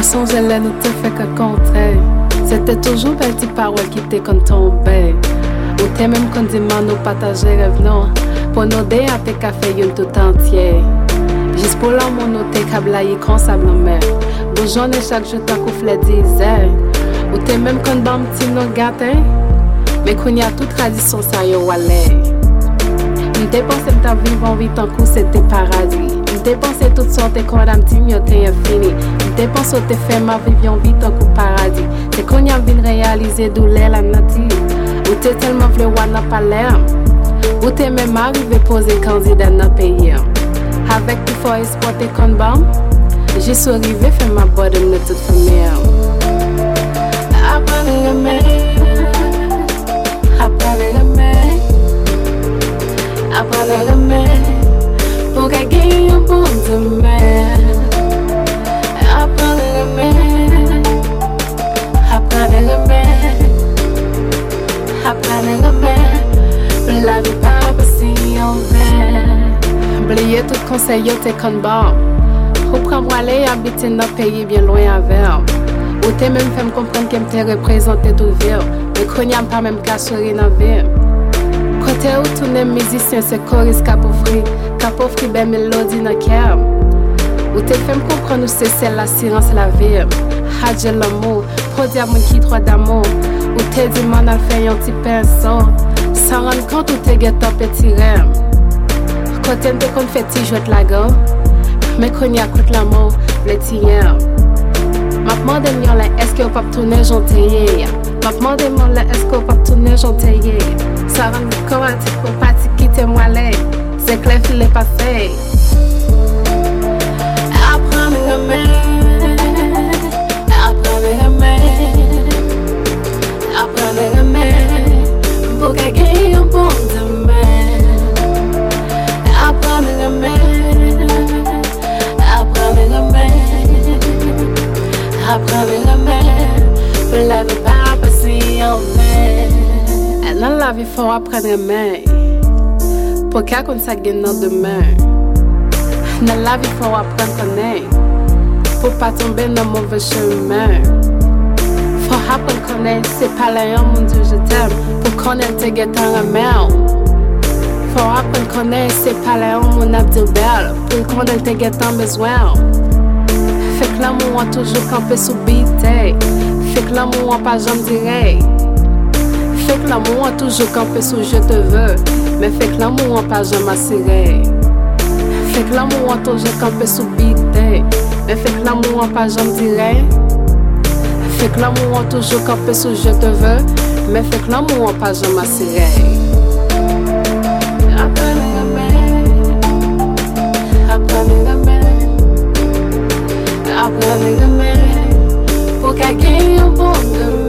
songe là nous te fait que contraire. C'était toujours belle petite parole qui t'est comme tombée. Ou t'es même qu'on dit nous partager rêve non. Pour nous aider à tes cafés une tout entier. Juste pour l'amour nous t'es câblaillé quand ça me met. Bon journée chaque jour t'as couflé disait. Ou t'es même qu'on bam petit nous gâté. Mais qu'on y a toute tradition ça y est. M'te pensé m'ta vivre vite en coup c'était paradis. M'te pensé toutes sortes et quand am dit mieux t'es infini. M'te pensé t'es fait ma vivion vite en coup paradis. C'est qu'on y a vine réaliser douleur la nature. Ou t'es tellement vle wana pas l'air. Ou t'es même arrivé poser candidat dans pays. Avec tout fort espoir t'es con bam. J'ai surrivé fait ma bonne de toute famille. Après le remède. Après le remède. Après le remède, pour gagner un bon demain. Après le remède, après le remède, après le remède, la vie pas passer en vain. Oubliez tout conseil, t'es con bon. Reprends-moi aller habiter dans un pays bien loin avec. Ou t'es même fait me comprendre qu'elle t'est représenté tout ville. Mais qu'on n'y a pas même qu'à sourire dans la vie. Côté où tous les musiciens se chorisent qu'à offrir belle mélodie dans le cœur. Où t'es fait me comprendre où c'est la silence la vie. Hadje l'amour, produire mon qui droit d'amour. Où t'es dit man a fait un petit pinceau. Sans rendre compte où t'es guetté petit rêve. Côté t'es qu'on fait ti jouer la go. Mais qu'on y a coûte l'amour, le tien. Ma demande là, est-ce qu'on peut tourner gentil? Ma demande là, est-ce qu'on peut tourner gentil? Ça rend comme un type pour pas quitter moi là. C'est clair qu'il est pas fait. Apprends le remède. Apprends le remède. Apprends le remède. Pour gagner un bon demain. Apprends le remède. Apprends le remède. Apprends le remède. Pour la vie pas passer en vain. Dans la vie, faut apprendre à aimer. Pour qu'on s'agagne dans demain. Dans la vie, faut apprendre à connaître. Pour pas tomber dans le mauvais chemin. Faut apprendre à connaître. C'est pas là, mon Dieu, je t'aime. Pour connaître tes guettants à merde. Faut apprendre à connaître. C'est pas là, mon abdou belle. Pour connaître tes guettants besoin. Fait que l'amour a toujours campé sous bité. Fait que l'amour a pas jamais direct. Fait que l'amour a toujours campé sous je te veux. Mais fait que l'amour a pas jamais assuré. Fait que l'amour a toujours campé sous bité. Mais fait que l'amour a pas jamais diré. Fait que l'amour a toujours campé sous je te veux. Mais fait que l'amour a pas jamais assuré. Après le remède. Après le remède. Après le remède. Pour gagner un bon demain.